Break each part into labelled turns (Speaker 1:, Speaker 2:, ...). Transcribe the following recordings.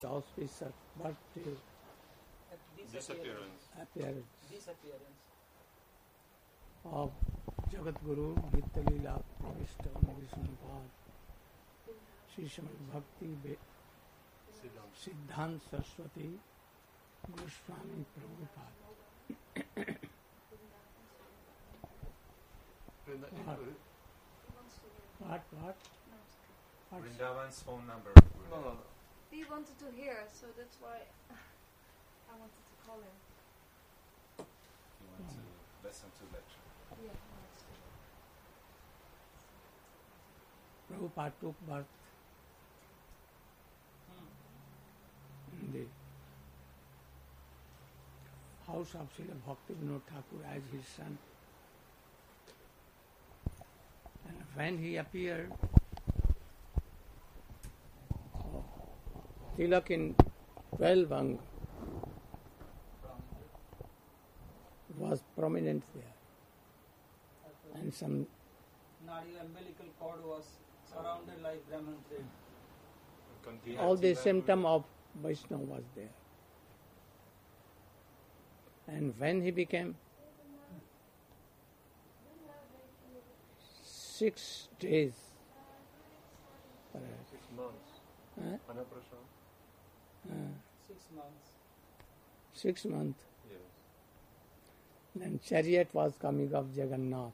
Speaker 1: auspicious birthday
Speaker 2: Disappearance
Speaker 1: of Jagat Guru Nitya-Leela Pravishta Vishnupada Sri Srimad Bhakti Siddhanta Saraswati Goswami Prabhupada. What?
Speaker 2: Vrindavan's phone number.
Speaker 3: No.
Speaker 4: He wanted to hear, so that's why I wanted to call him.
Speaker 2: You want to listen to lecture.
Speaker 4: Yeah,
Speaker 1: Prabhupada took birth in the house of Srila Bhaktivinoda Thakur as his son. And when he appeared, Tilak in 12 Ang was prominent there. And some
Speaker 3: Nadi umbilical cord was surrounded like Brahman thread.
Speaker 1: all the symptom of Vaishnava was there. And when he became 6 days,
Speaker 2: 6 months.
Speaker 1: huh?
Speaker 2: Anaprashan?
Speaker 3: 6 months.
Speaker 1: 6 months,
Speaker 2: Yes.
Speaker 1: then chariot was coming of Jagannath.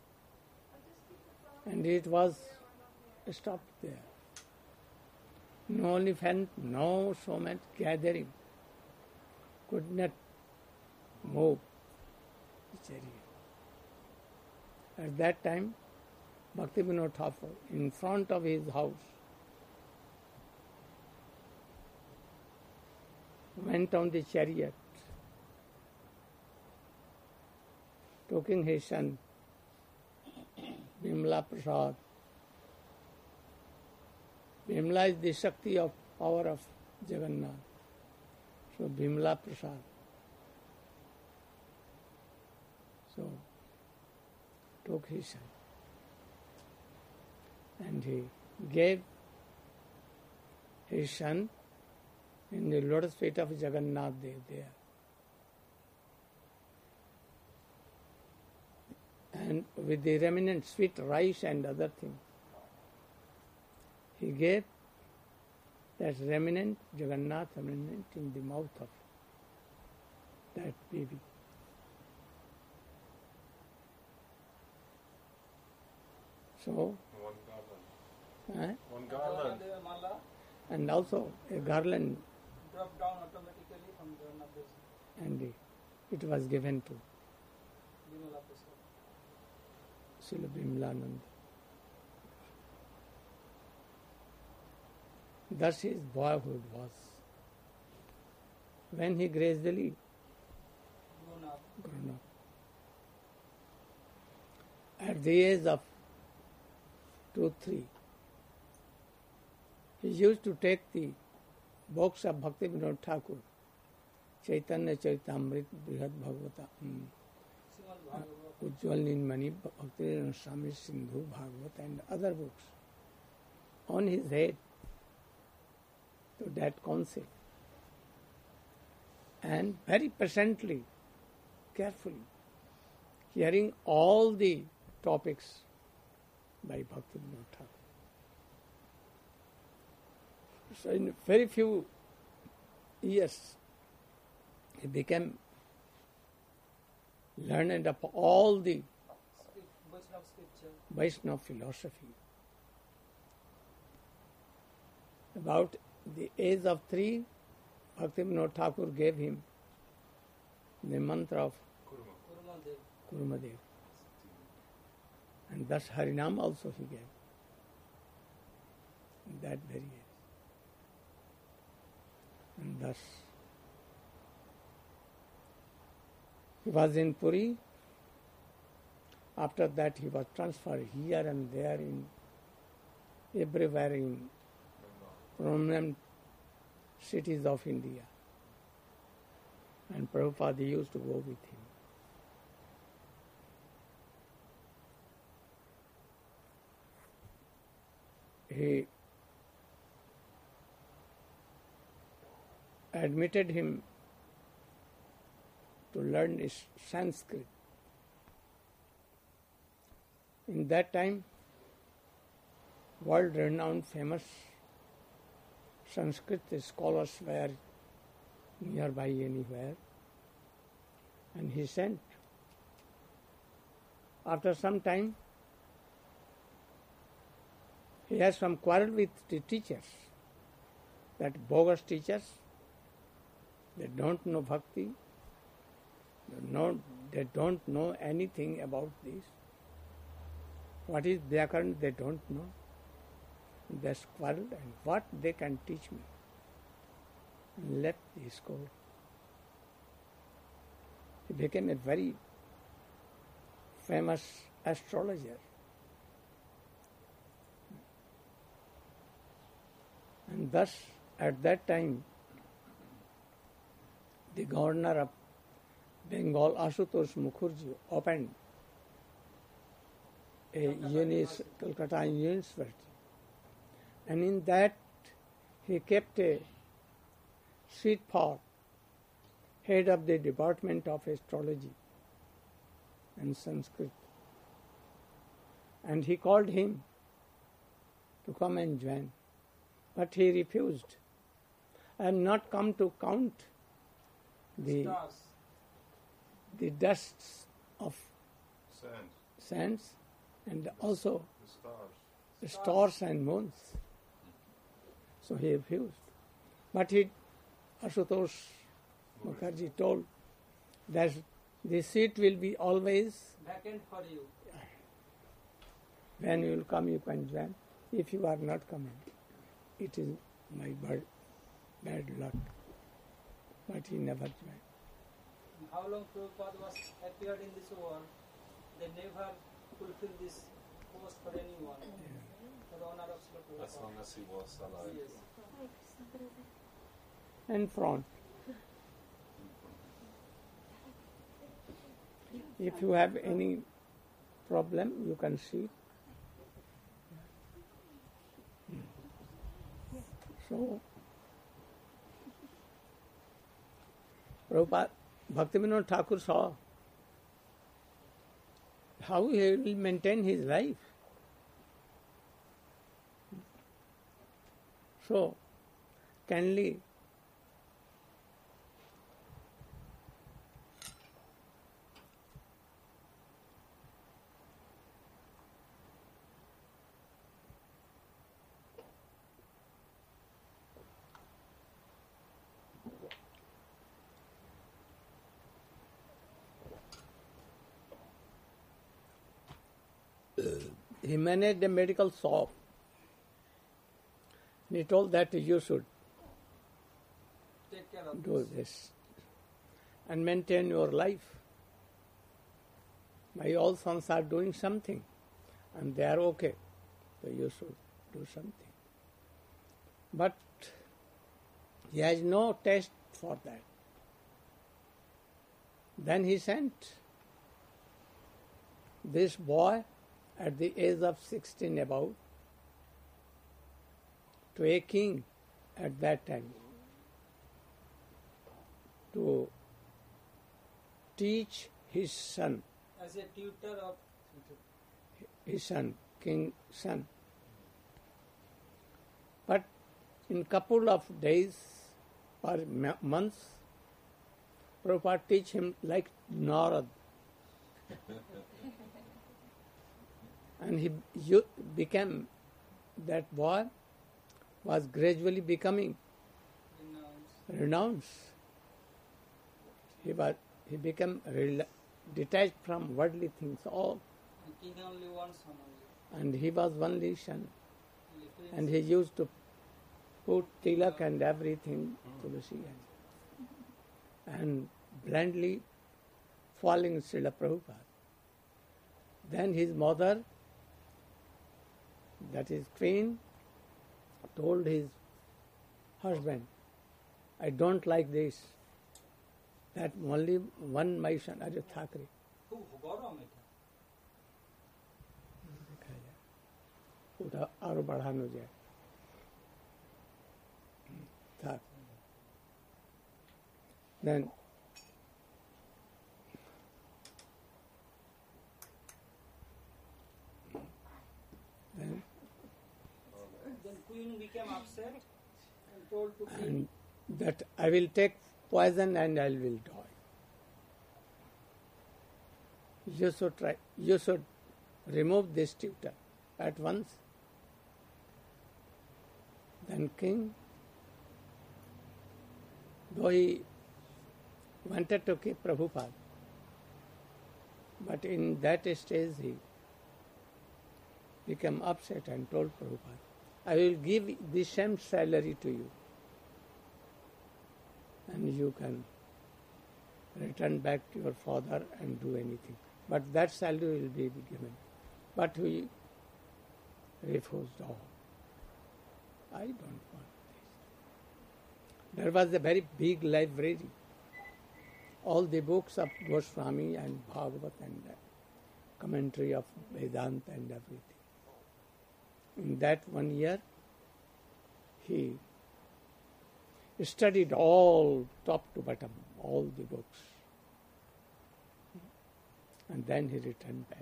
Speaker 1: And it was stopped there. No elephant, no showman gathering could not move the chariot. At that time, Bhaktivinoda Thakur, in front of his house, went on the chariot, taking his son, Bimla Prasad. Bimla is the Shakti of power of Jagannath. So Bimla Prasad. So took his son. And he gave his son in the lotus feet of Jagannath Dev there. And with the remnant sweet rice and other things, he gave that remnant, Jagannath remnant, in the mouth of that baby. So,
Speaker 2: One garland. One garland.
Speaker 3: Mala
Speaker 1: and also a garland,
Speaker 3: dropped down automatically from Jagannath Dev.
Speaker 1: and it was given to
Speaker 3: Bimala Prasad.
Speaker 1: Srila Bimlananda. Thus his boyhood was. When he gradually
Speaker 3: Grown up.
Speaker 1: grown up, at the age of 2-3, he used to take the books of Bhaktivinoda Thakur, Chaitanya Charitamrita, Brihad Bhagavata,
Speaker 3: Srimad Bhagavatam.
Speaker 1: Ujjwal Nilmani, Bhaktivinoda Swami Sindhu, Bhagavata, and other books on his head to that concept. And very patiently, carefully, hearing all the topics by Bhaktivinoda Thakur. So in very few years, he became learned of all the
Speaker 3: Vaishnava scripture.
Speaker 1: Vaishnava philosophy. About the age of 3, Bhaktivinoda Thakur gave him the mantra of
Speaker 2: Kurma.
Speaker 3: Kurumadev.
Speaker 1: Kurumadev. And thus Harinam also he gave. In that very age. And thus he was in Puri. After that he was transferred here and there in everywhere in prominent cities of India. And Prabhupada used to go with him. He admitted him to learn Sanskrit. In that time, world-renowned famous Sanskrit scholars were nearby anywhere, and he sent. After some time, he has some quarrel with the teachers, that bogus teachers. They don't know bhakti, they don't know anything about this. What is Vyakaran, they don't know. They quarreled, and what they can teach me. And let this go. He became a very famous astrologer. And thus, at that time, the governor of Bengal, Ashutosh Mukherjee, opened a Calcutta University. And in that, he kept a seat for head of the Department of Astrology and Sanskrit. And he called him to come and join. But he refused. I am not come to count the dusts of sands and also the stars and moons. So he refused. But Ashutosh Mukherjee told that the seat will be always
Speaker 3: vacant for you.
Speaker 1: When you will come, you can join. If you are not coming, it is my bad luck. But he never joined.
Speaker 3: How long Prabhupada was appeared in this world, they never fulfilled this post for anyone. For the honor of Srila Prabhupada.
Speaker 2: As long as he was alive.
Speaker 3: Yes.
Speaker 1: And front. If you have any problem, you can see. So, Prabhupada, Bhaktivinoda Thakur saw how he will maintain his life. So, kindly he managed a medical shop. He told that you should
Speaker 3: Take care of
Speaker 1: do this and maintain your life. My all sons are doing something and they are okay, so you should do something. But he has no taste for that. Then he sent this boy at the age of 16 about to a king at that time to teach his son,
Speaker 3: as a tutor of
Speaker 1: his son, king's son. But in couple of days or months, Prabhupada teach him like Narad. And he became, that boy was gradually becoming renounced. He became detached from worldly things all.
Speaker 3: the king only one son only.
Speaker 1: And he was only son. And he used to put tilak and everything to the sea and blindly following Srila Prabhupada. Then his mother, that is queen, told his husband, I don't like this. That only one my son, Ajay Thackeray.
Speaker 3: খুব গরম এটা
Speaker 1: ওটা আরো বাড়ানো যায় থাক Then
Speaker 3: Then Queen became upset and told to kill.
Speaker 1: and that I will take poison and I will die. You should remove this tutor at once. Then king, though he wanted to keep Prabhupada, but in that stage he became upset and told Prabhupada, I will give the same salary to you and you can return back to your father and do anything. But that salary will be given. But we refused all. I don't want this. There was a very big library. All the books of Goswami and Bhagavad and commentary of Vedanta and everything. In that 1 year, he studied all, top to bottom, all the books. And then he returned back.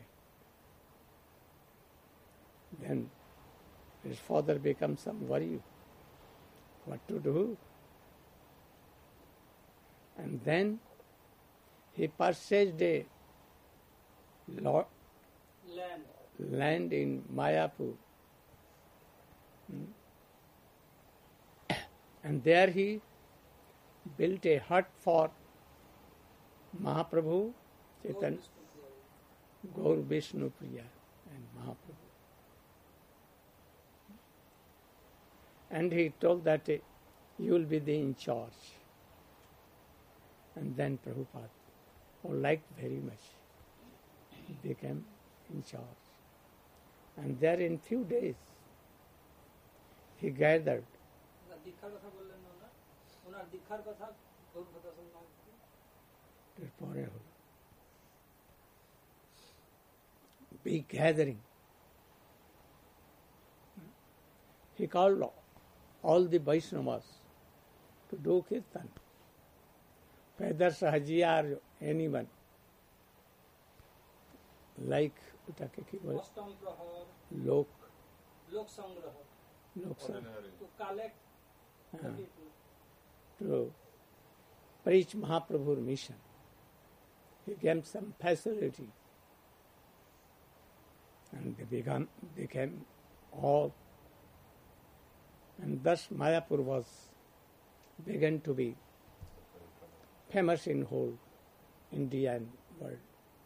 Speaker 1: Then his father becomes some worry. What to do? And then he purchased a land in Mayapur. And there he built a hut for Mahaprabhu, Chaitanya, Gaur Vishnu Priya and Mahaprabhu. And he told that you will be the in charge. And then Prabhupada, who liked very much, he became in charge. And there in few days, he gathered. Big gathering. He called all the Vaishnavas to do kirtan. Whether Sahajiya or anyone, like Lok Sangraha,
Speaker 3: to collect the people.
Speaker 1: To preach Mahaprabhu's mission. He gave some facility. And they became all. And thus Mayapur began to be famous in whole India and world.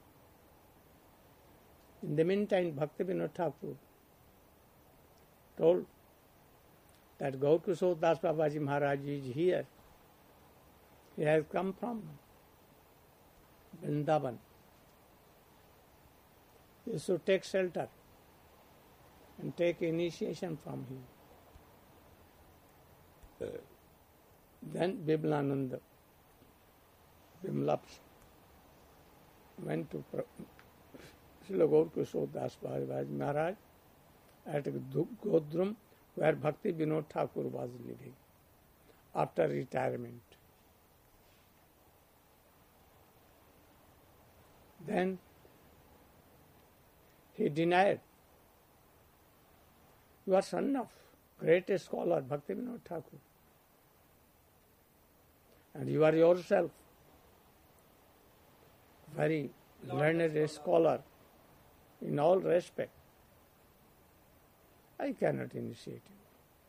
Speaker 1: In the meantime, Bhaktivinoda Thakur told that Gaur Kishore Das Babaji Maharaj is here. He has come from Vrindavan. You should take shelter and take initiation from him. Then Bimlananda, Bimlaps, went to Srila Gaur Kishore Das Babaji Maharaj at Godrum, where Bhakti Vinod Thakur was living after retirement. Then he denied, you are son of greatest scholar Bhakti Vinod Thakur, and you are yourself very learned scholar in all respect. I cannot initiate you.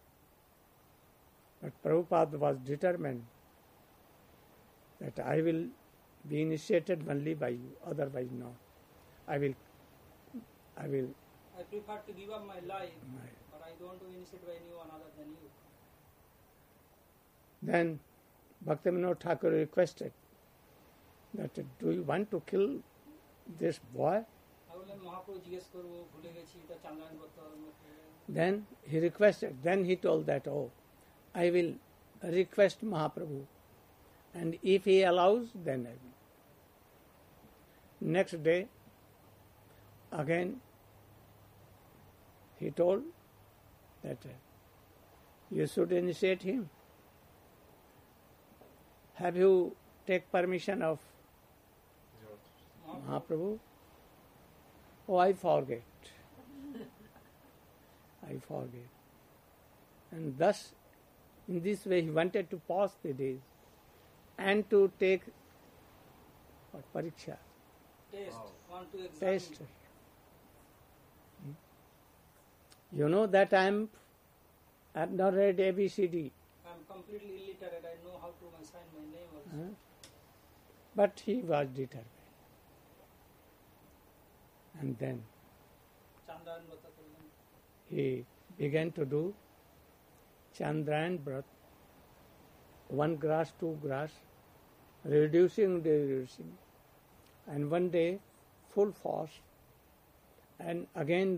Speaker 1: But Prabhupada was determined that I will be initiated only by you, otherwise not. I will.
Speaker 3: I prefer to give up my life, but I don't want to initiate by anyone other than you.
Speaker 1: Then Bhaktivinoda Thakur requested that, do you want to kill this boy? Then he requested, then he told that, I will request Mahaprabhu, and if he allows, then I will. Next day, again, he told that you should initiate him. Have you take permission of
Speaker 2: George.
Speaker 1: Mahaprabhu? Oh, I forget. I forget. And thus, in this way, he wanted to pass the days and to take what, pariksha,
Speaker 3: Taste.
Speaker 2: Wow.
Speaker 3: Want to examine.
Speaker 1: test. You know that I have not read ABCD,
Speaker 3: I'm completely illiterate. I know how to sign my name also.
Speaker 1: huh? But he was determined. And then
Speaker 3: Chandrayan Vrata Karna.
Speaker 1: he began to do Chandrayan Vrat, 1 grass, 2 grass, reducing, and one day full fast, and again,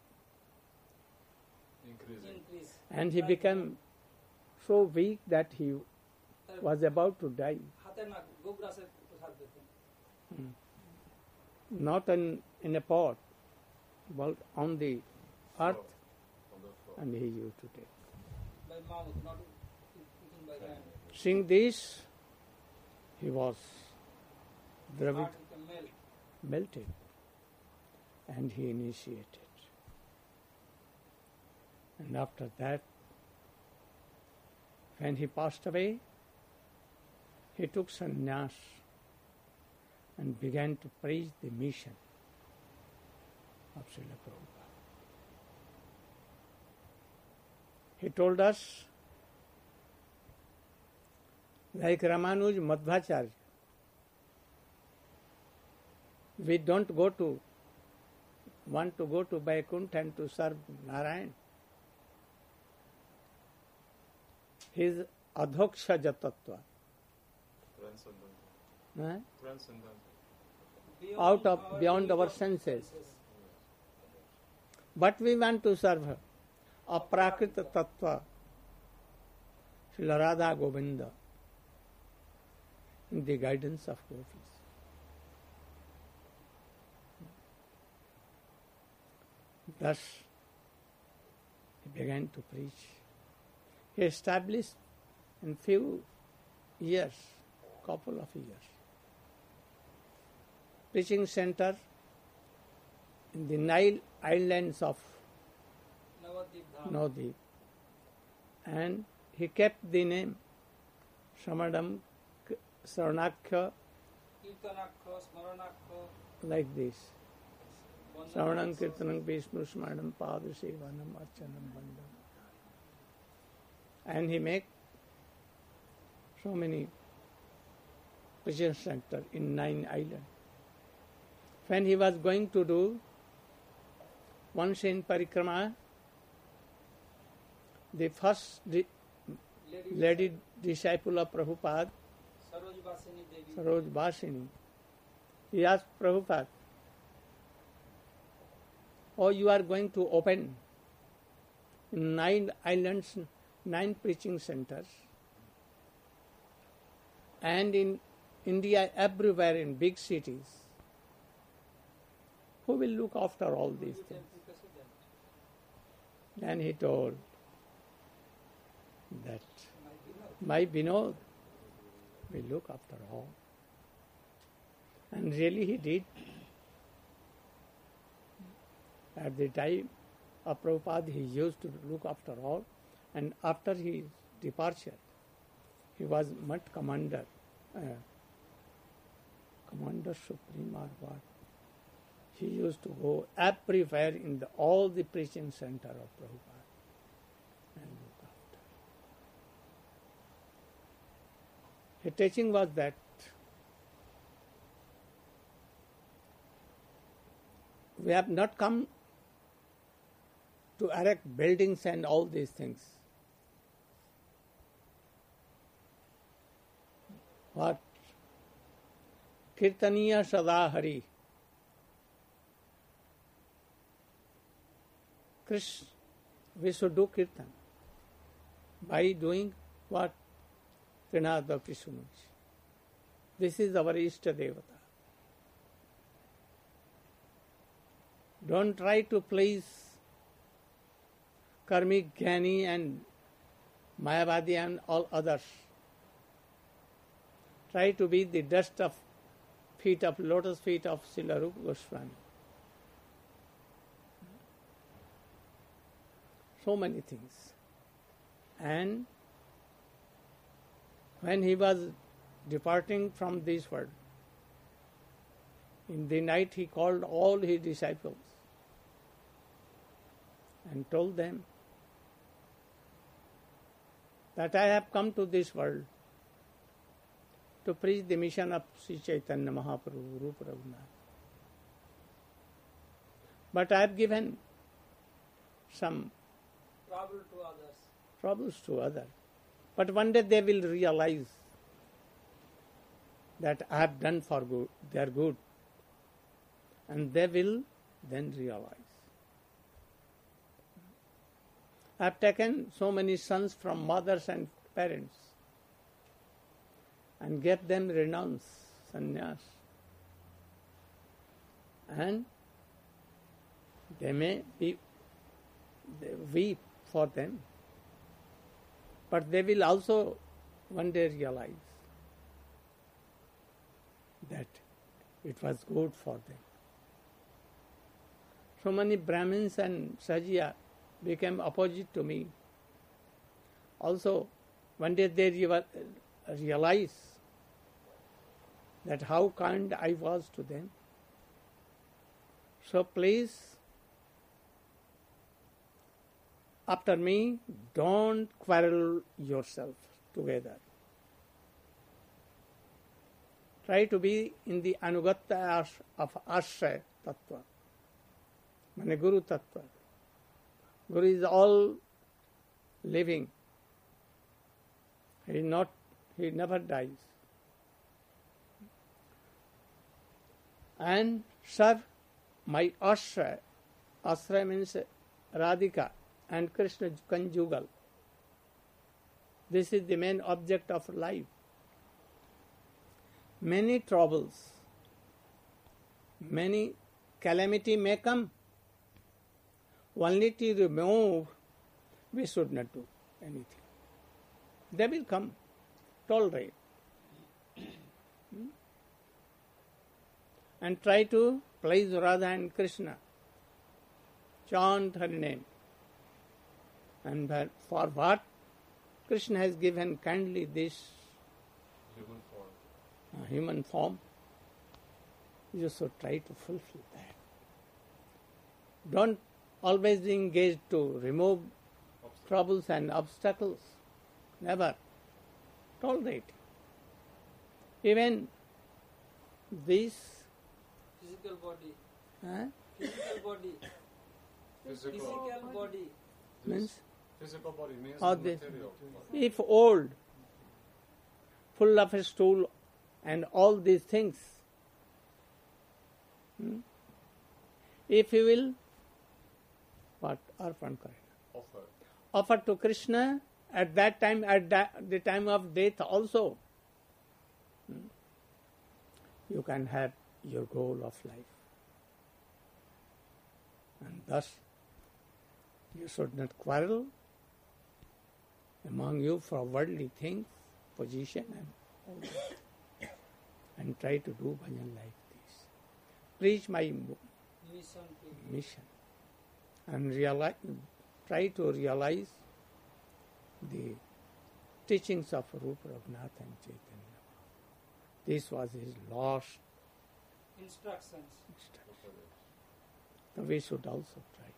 Speaker 2: Increasing.
Speaker 3: Increase.
Speaker 1: and he
Speaker 3: Right
Speaker 1: became so weak that he
Speaker 3: now.
Speaker 1: was about to die.
Speaker 3: হাতে না গোগ্রাসের প্রসাদ দিতেন।
Speaker 1: Not in a pot, but on the earth,
Speaker 2: On the floor.
Speaker 1: and he used to take.
Speaker 3: By mouth, not eating by hand.
Speaker 1: Seeing this, he was Dravid
Speaker 3: Heart can melt.
Speaker 1: melted, and he initiated. And after that, when he passed away, he took sannyas and began to preach the mission of Srila Prabhupada. He told us, like Ramanuj Madhvacharya, we don't want to go to Vaikuntha and to serve Narayan. His adhoksha jatattva,
Speaker 2: Transcendental. Transcendental.
Speaker 1: beyond our senses. But we want to serve her. Aprakrita tattva, Srila Radha Govinda, in the guidance of gopis. Thus, he began to preach. He established in few years, couple of years, preaching center in the Nile islands of
Speaker 3: Navadip Dham.
Speaker 1: Navadvip, and he kept the name Samadam Saranakhya
Speaker 3: Kirtanakha, Smaranakha,
Speaker 1: like this.
Speaker 3: Vandanam,
Speaker 1: Savanam Kirtanam Vishnu Smaranam Padasevanam Archanam Bandam. And he make so many preaching center in 9 islands. When he was going to do once in Parikrama, the first lady disciple of Prabhupada,
Speaker 3: Saroj Vasini Devi.
Speaker 1: Saroj Basini, he asked Prabhupada, "Oh, you are going to open in 9 islands, 9 preaching centers, and in India everywhere in big cities. Who will look after all these
Speaker 3: You
Speaker 1: things?"
Speaker 3: tell President,
Speaker 1: Then he told that
Speaker 3: my beloved.
Speaker 1: my Vinod will look after all. And really he did. At the time of Prabhupada, he used to look after all, and after his departure, he was much commander supreme or what. He used to go everywhere in all the preaching center of Prabhupada and look after. His teaching was that we have not come to erect buildings and all these things. What? Kirtaniya Sada Hari. Krishna, we should do kirtan. By doing what? Trinad Bhakti Sunuji. This is our Ishta Devata. Don't try to please Karmik Jnani and Mayavadi and all others. Try to be the dust of feet of lotus feet of Srila Rupa Goswami. So many things. And when he was departing from this world, in the night he called all his disciples and told them that I have come to this world to preach the mission of Sri Chaitanya Mahaprabhu, Rupa Raghunath. But I have given some troubles to others. But one day they will realize that I have done for good, their good. And they will then realize. I have taken so many sons from mothers and parents and gave them renounce, sannyas. And they may be weep for them, but they will also one day realize that it was good for them. So many Brahmins and Sajiya became opposite to me. Also, one day they realize that how kind I was to them. So please, after me, don't quarrel yourself together. Try to be in the Anugatta of Ashraya Tattva, Mane Guru Tattva. Guru is all living. He never dies. And serve my Ashraya. Ashraya means Radhika and Krishna conjugal. This is the main object of life. Many troubles, many calamity may come. Only to remove, we should not do anything. They will come. Tolerate. And try to please Radha and Krishna. Chant her name. And for what? Krishna has given kindly this human form. You should try to fulfill that. Don't always be engaged to remove troubles and obstacles. Never. Tolerate. Even this
Speaker 3: physical body.
Speaker 2: Physical
Speaker 3: Body.
Speaker 1: Means?
Speaker 2: Physical body means
Speaker 1: Or
Speaker 2: the
Speaker 1: this,
Speaker 2: material.
Speaker 1: if old, full of a stool and all these things, if you will, what? Arpan karena. Offer to Krishna at that time, at the time of death also. You can have your goal of life. And thus, you should not quarrel among you for worldly things, position and all that. And try to do bhajan like this. Preach my mission. And try to realize the teachings of Rupa Raghunath and Chaitanya. This was his last
Speaker 3: Instructions.
Speaker 1: So we should also try.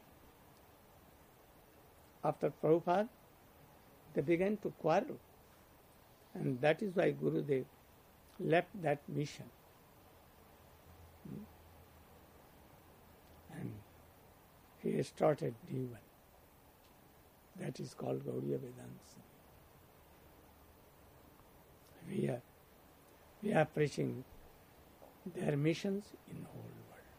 Speaker 1: After Prabhupada, they began to quarrel. And that is why Gurudev left that mission. And he started new one. That is called Gaudiya Vedanta. We are preaching their missions in the whole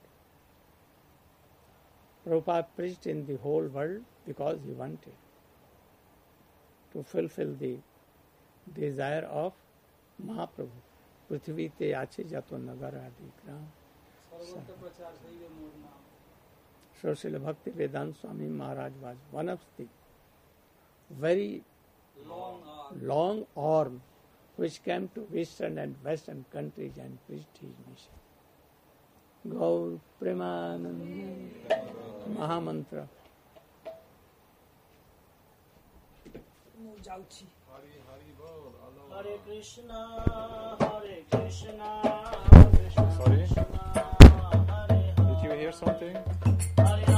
Speaker 1: world. Prabhupada preached in the whole world because he wanted to fulfill the desire of Mahaprabhu. Prithvi te ache jato nagar adi gram. So Srila Bhakti Vedanta Swami Maharaj was one of the very long arm which came to Eastern and Western countries and preached his mission. Gaur Premananda Mahamantra.
Speaker 5: Hare Krishna, Hare Krishna,
Speaker 2: Sorry?
Speaker 5: Krishna, Hare Hare.
Speaker 2: Did you hear something?
Speaker 5: Hare